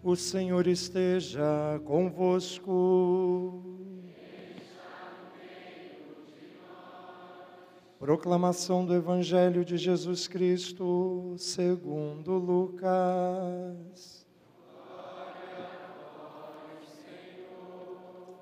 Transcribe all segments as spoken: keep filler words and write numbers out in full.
O Senhor esteja convosco. Proclamação do Evangelho de Jesus Cristo, segundo Lucas. Glória a vós, Senhor.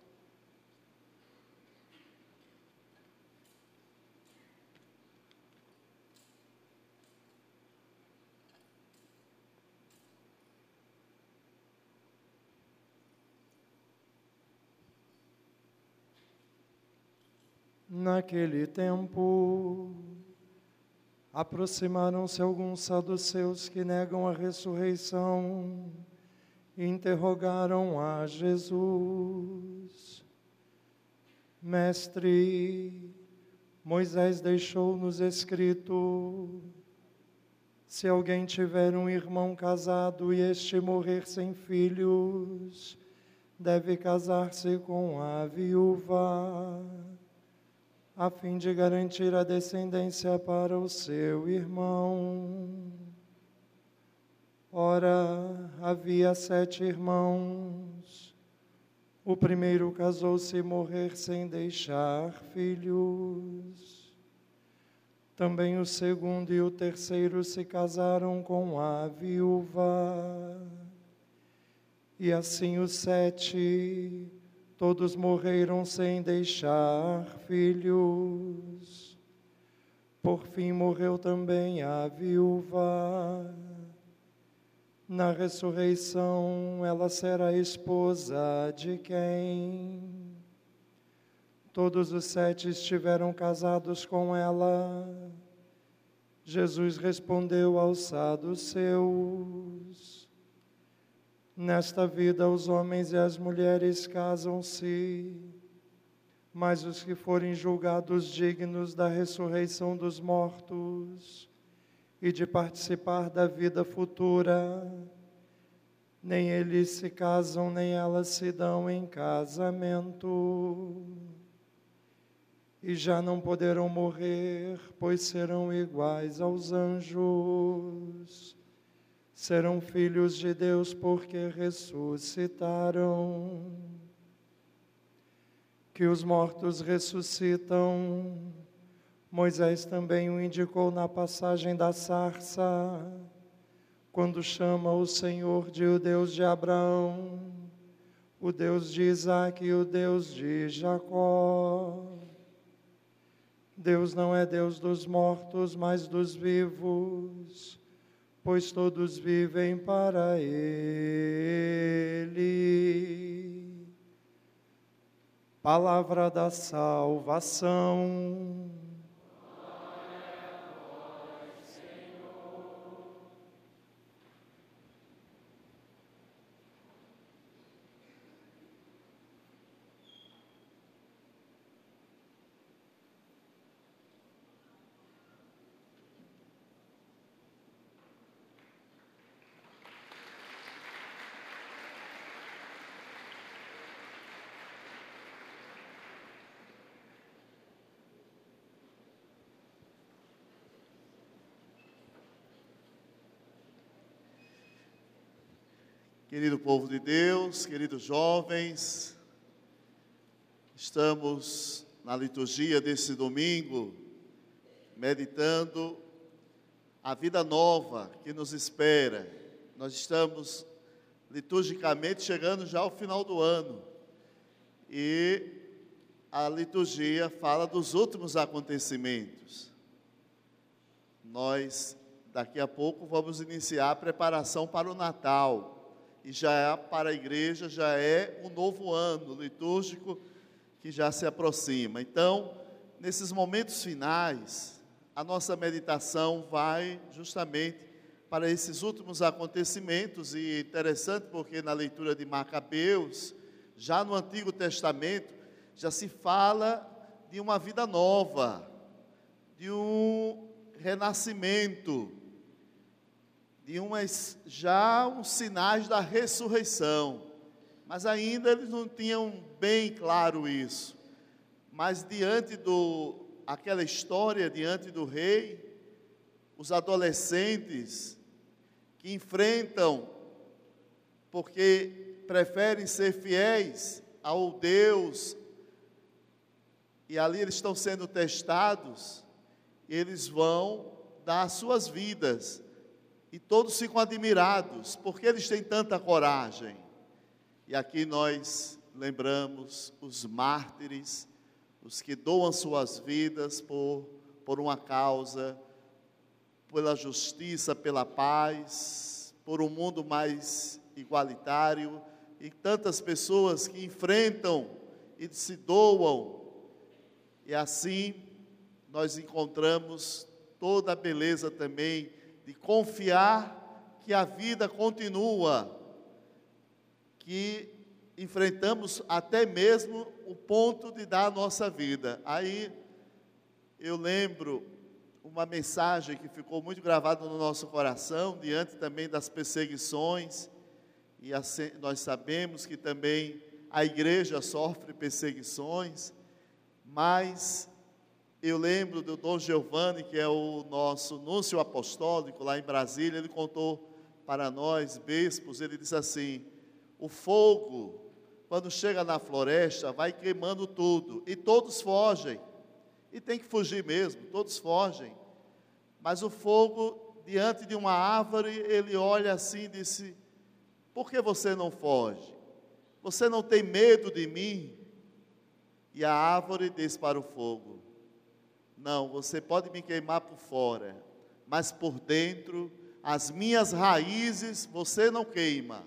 Naquele tempo, aproximaram-se alguns saduceus que negam a ressurreição e interrogaram a Jesus: Mestre, Moisés deixou-nos escrito: se alguém tiver um irmão casado e este morrer sem filhos, deve casar-se com a viúva, a fim de garantir a descendência para o seu irmão. Ora, havia sete irmãos. O primeiro casou-se e morreu sem deixar filhos. Também o segundo e o terceiro se casaram com a viúva. E assim os sete, todos morreram sem deixar filhos. Por fim morreu também a viúva. Na ressurreição ela será esposa de quem? Todos os sete estiveram casados com ela. Jesus respondeu aos saduceus: nesta vida os homens e as mulheres casam-se, mas os que forem julgados dignos da ressurreição dos mortos e de participar da vida futura, nem eles se casam, nem elas se dão em casamento, e já não poderão morrer, pois serão iguais aos anjos. Serão filhos de Deus porque ressuscitaram. Que os mortos ressuscitam, Moisés também o indicou na passagem da sarça, quando chama o Senhor de o Deus de Abraão, o Deus de Isaque e o Deus de Jacó. Deus não é Deus dos mortos, mas dos vivos, pois todos vivem para Ele. Palavra da salvação. Glória a vós, Senhor. Querido povo de Deus, queridos jovens, estamos na liturgia desse domingo, meditando a vida nova que nos espera. Nós estamos liturgicamente chegando já ao final do ano, e a liturgia fala dos últimos acontecimentos. Nós, daqui a pouco, vamos iniciar a preparação para o Natal. E já é, para a igreja, já é um novo ano litúrgico que já se aproxima. Então, nesses momentos finais, a nossa meditação vai justamente para esses últimos acontecimentos. E interessante porque na leitura de Macabeus, já no Antigo Testamento, já se fala de uma vida nova, de um renascimento, de umas, já uns sinais da ressurreição, mas ainda eles não tinham bem claro isso. Mas diante do, aquela história, diante do rei, os adolescentes que enfrentam porque preferem ser fiéis ao Deus, e ali eles estão sendo testados, eles vão dar suas vidas, e todos ficam admirados, porque eles têm tanta coragem. E aqui nós lembramos os mártires, os que doam suas vidas por, por uma causa, pela justiça, pela paz, por um mundo mais igualitário, e tantas pessoas que enfrentam e se doam, e assim nós encontramos toda a beleza também de confiar que a vida continua, que enfrentamos até mesmo o ponto de dar a nossa vida. Aí eu lembro uma mensagem que ficou muito gravada no nosso coração, diante também das perseguições, e assim, nós sabemos que também a igreja sofre perseguições, mas eu lembro do Dom Giovanni, que é o nosso núncio apostólico lá em Brasília. Ele contou para nós, bispos, ele disse assim: o fogo, quando chega na floresta, vai queimando tudo, e todos fogem, e tem que fugir mesmo, todos fogem, mas o fogo, diante de uma árvore, ele olha assim e disse: por que você não foge? Você não tem medo de mim? E a árvore diz para o fogo: não, você pode me queimar por fora, mas por dentro, as minhas raízes você não queima.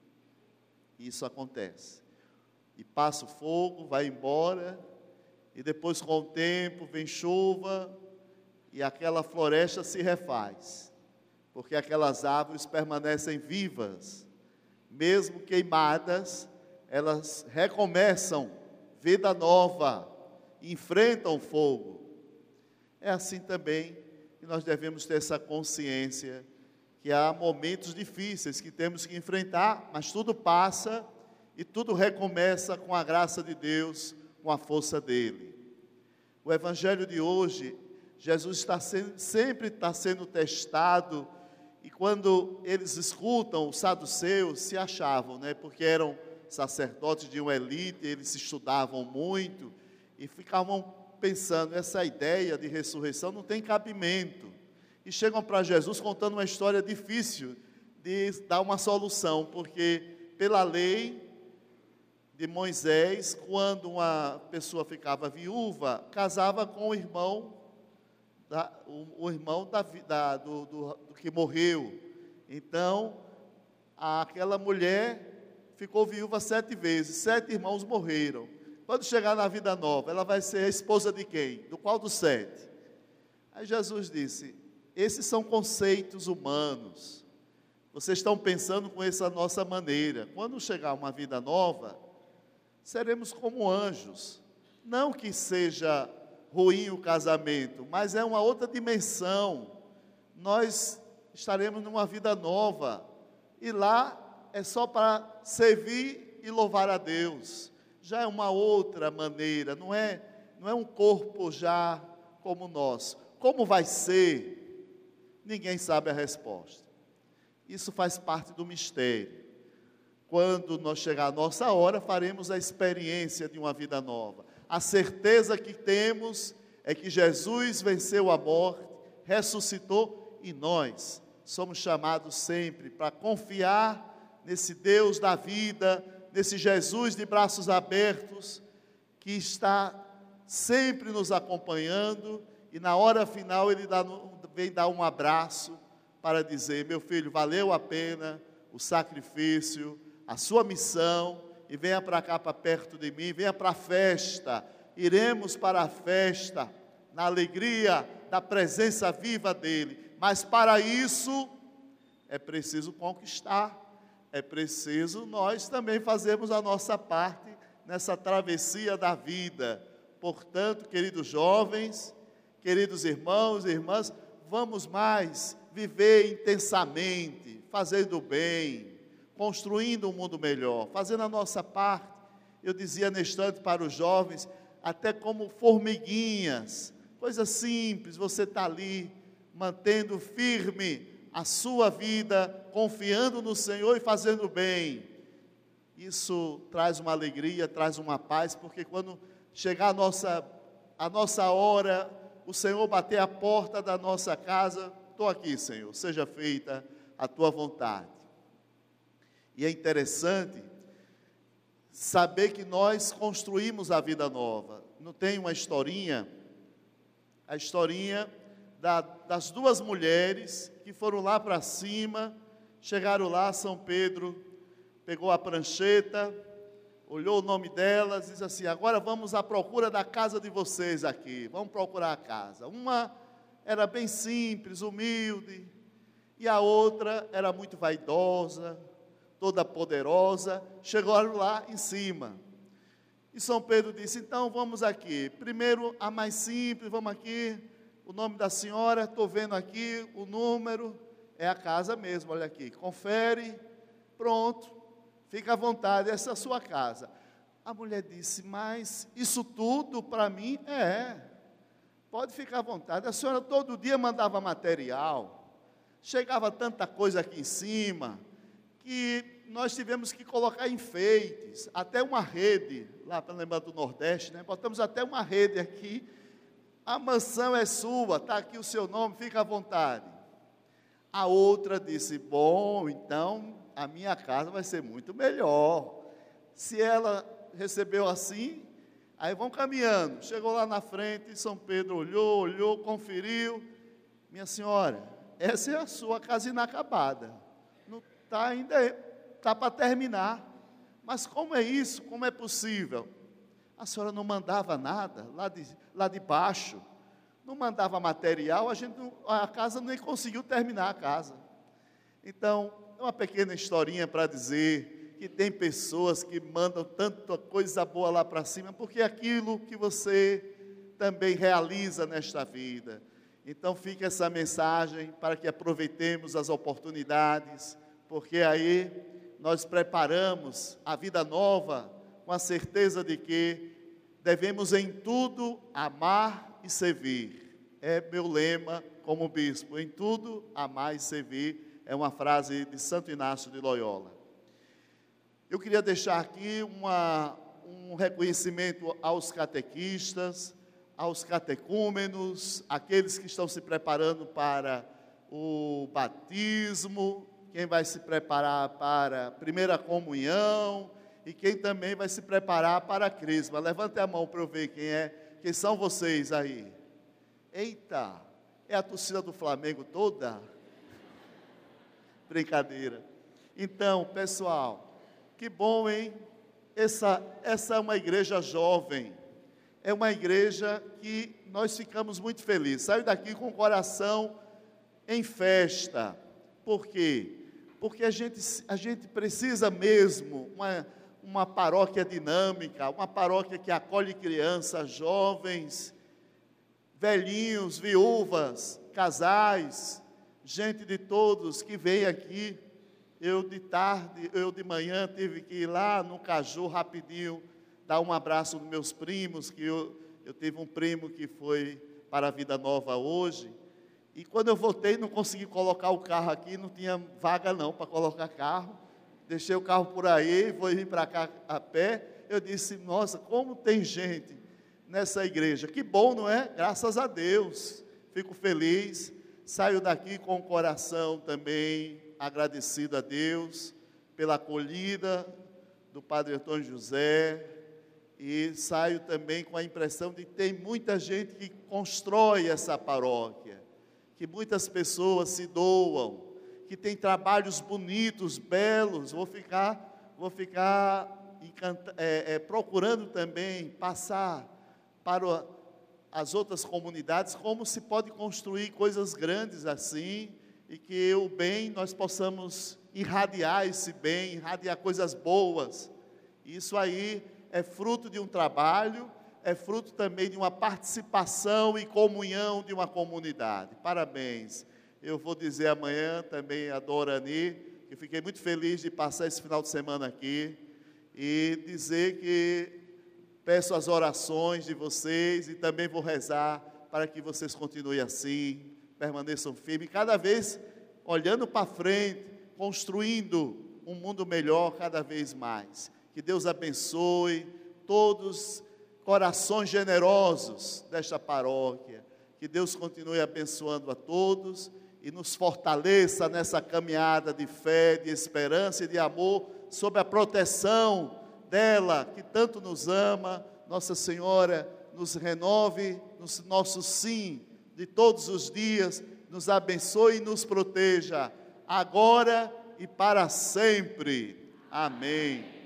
Isso acontece. E passa o fogo, vai embora, e depois com o tempo vem chuva, e aquela floresta se refaz, porque aquelas árvores permanecem vivas, mesmo queimadas, elas recomeçam, vida nova, enfrentam o fogo. É assim também que nós devemos ter essa consciência, que há momentos difíceis que temos que enfrentar, mas tudo passa e tudo recomeça com a graça de Deus, com a força dEle. O Evangelho de hoje, Jesus está sendo, sempre está sendo testado, e quando eles escutam os saduceus, se achavam, né, porque eram sacerdotes de uma elite, eles estudavam muito, e ficavam pensando, essa ideia de ressurreição não tem cabimento, e chegam para Jesus contando uma história difícil de dar uma solução, porque pela lei de Moisés, quando uma pessoa ficava viúva, casava com o irmão, da, o, o irmão da, da, do, do, do que morreu. Então, aquela mulher ficou viúva sete vezes, sete irmãos morreram. Quando chegar na vida nova, ela vai ser a esposa de quem? Do qual dos sete? Aí Jesus disse: esses são conceitos humanos, vocês estão pensando com essa nossa maneira. Quando chegar uma vida nova, seremos como anjos. Não que seja ruim o casamento, mas é uma outra dimensão. Nós estaremos numa vida nova, e lá é só para servir e louvar a Deus. Já é uma outra maneira, não é, não é um corpo já como o nosso. Como vai ser? Ninguém sabe a resposta. Isso faz parte do mistério. Quando nós chegar a nossa hora, faremos a experiência de uma vida nova. A certeza que temos é que Jesus venceu a morte, ressuscitou, e nós somos chamados sempre para confiar nesse Deus da vida, nesse Jesus de braços abertos, que está sempre nos acompanhando, e na hora final Ele dá, vem dar um abraço para dizer: meu filho, valeu a pena o sacrifício, a sua missão, e venha para cá, para perto de mim, venha para a festa. Iremos para a festa, na alegria da presença viva dEle, mas para isso é preciso conquistar, é preciso nós também fazermos a nossa parte nessa travessia da vida. Portanto, queridos jovens, queridos irmãos e irmãs, vamos mais viver intensamente, fazendo o bem, construindo um mundo melhor, fazendo a nossa parte. Eu dizia neste instante para os jovens, até como formiguinhas, coisa simples, você está ali, mantendo firme a sua vida confiando no Senhor e fazendo bem, isso traz uma alegria, traz uma paz, porque quando chegar a nossa, a nossa hora, o Senhor bater a porta da nossa casa, estou aqui, Senhor, seja feita a tua vontade. E é interessante saber que nós construímos a vida nova. Não tem uma historinha, a historinha da, das duas mulheres que foram lá para cima, chegaram lá, São Pedro pegou a prancheta, olhou o nome delas, disse assim: agora vamos à procura da casa de vocês aqui, vamos procurar a casa. Uma era bem simples, humilde, e a outra era muito vaidosa, toda poderosa. Chegaram lá em cima, e São Pedro disse: então vamos aqui, primeiro a mais simples, vamos aqui, o nome da senhora, estou vendo aqui, o número, é a casa mesmo, olha aqui, confere, pronto, fica à vontade, essa é a sua casa. A mulher disse: mas isso tudo para mim? É, pode ficar à vontade, a senhora todo dia mandava material, chegava tanta coisa aqui em cima, que nós tivemos que colocar enfeites, até uma rede, lá para lembrar do Nordeste, né? Botamos até uma rede aqui, a mansão é sua, está aqui o seu nome, fica à vontade. A outra disse: bom, então a minha casa vai ser muito melhor. Se ela recebeu assim, aí vão caminhando, chegou lá na frente, São Pedro olhou, olhou, conferiu: minha senhora, essa é a sua casa inacabada, não está ainda, está para terminar, mas como é isso, como é possível? A senhora não mandava nada, lá de, lá de baixo, não mandava material, a, gente não, a casa nem conseguiu terminar a casa. Então, é uma pequena historinha para dizer que tem pessoas que mandam tanta coisa boa lá para cima, porque é aquilo que você também realiza nesta vida. Então fica essa mensagem para que aproveitemos as oportunidades, porque aí nós preparamos a vida nova com a certeza de que devemos em tudo amar e servir. É meu lema como bispo: em tudo amar e servir. É uma frase de Santo Inácio de Loyola. Eu queria deixar aqui uma, um reconhecimento aos catequistas, aos catecúmenos, aqueles que estão se preparando para o batismo, quem vai se preparar para a primeira comunhão e quem também vai se preparar para a crisma. Levante a mão para eu ver quem é, quem são vocês aí. Eita, é a torcida do Flamengo toda? Brincadeira. Então, pessoal, que bom, hein? Essa, essa é uma igreja jovem, é uma igreja que nós ficamos muito felizes. Saio daqui com o coração em festa. Por quê? Porque a gente, a gente precisa mesmo uma, uma paróquia dinâmica, uma paróquia que acolhe crianças, jovens, velhinhos, viúvas, casais, gente de todos que vem aqui. Eu de tarde, eu de manhã tive que ir lá no Caju rapidinho, dar um abraço nos meus primos, que eu, eu tive um primo que foi para a Vida Nova hoje, e quando eu voltei não consegui colocar o carro aqui, não tinha vaga não para colocar carro, deixei o carro por aí, vou vir para cá a pé. Eu disse: nossa, como tem gente nessa igreja, que bom, não é? Graças a Deus, fico feliz, saio daqui com o coração também agradecido a Deus pela acolhida do Padre Antônio José, e saio também com a impressão de que tem muita gente que constrói essa paróquia, que muitas pessoas se doam, que tem trabalhos bonitos, belos. Vou ficar, vou ficar encanta, é, é, procurando também passar para as outras comunidades como se pode construir coisas grandes assim, e que o bem, nós possamos irradiar esse bem, irradiar coisas boas. Isso aí é fruto de um trabalho, é fruto também de uma participação e comunhão de uma comunidade. Parabéns. Eu vou dizer amanhã também a Dorani, que fiquei muito feliz de passar esse final de semana aqui, e dizer que peço as orações de vocês, e também vou rezar para que vocês continuem assim, permaneçam firmes. Cada vez, olhando para frente, construindo um mundo melhor cada vez mais. Que Deus abençoe todos corações generosos desta paróquia. Que Deus continue abençoando a todos e nos fortaleça nessa caminhada de fé, de esperança e de amor, sob a proteção dela, que tanto nos ama. Nossa Senhora nos renove no nosso sim de todos os dias, nos abençoe e nos proteja, agora e para sempre. Amém.